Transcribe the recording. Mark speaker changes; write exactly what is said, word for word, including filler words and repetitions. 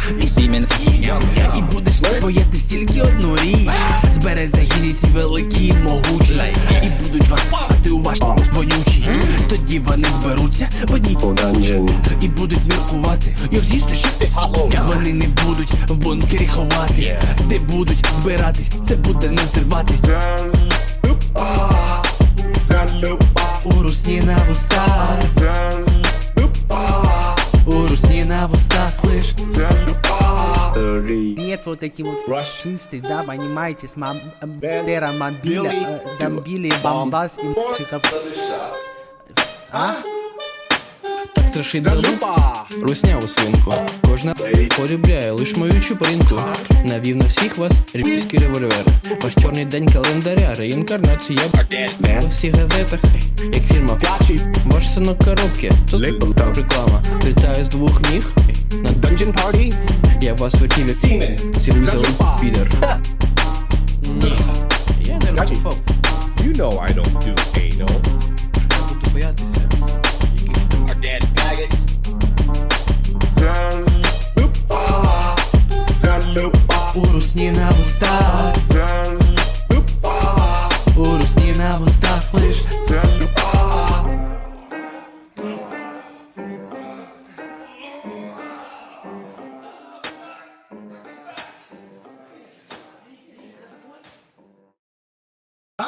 Speaker 1: і сімен. І будеш не боятись тільки одну річ. Збереш загінниці великі й могучі. І будуть вас пати у ваш вонючий. Тоді вони зберуться в одній dungeon і будуть міркувати, як з'їсти шити. Вони не будуть в бункері ховатись, де будуть збиратись, це буде не зриватись. У русні на вустах, у русні на вустах лиш.
Speaker 2: Нет вот эти вот чистые, да, понимаете, с Бандера, Мобиля, Дамбили, Бомбас и мальчиков. А?
Speaker 3: Так страшить залупа, русняву свинку. Кожна полюбляє лиш мою чупринку. Навів на всіх вас ріпський револьвер. Ваш чорний день календаря, реінкарнація. У всіх газетах, як фірма. Ваш синок коробки, тут реклама. Літаю з двох ніг на Dungeon Party. Я вас хотів як цілуй залупу, підер. Я не робофоб.
Speaker 4: You know I don't do anal.
Speaker 3: Буду боятися.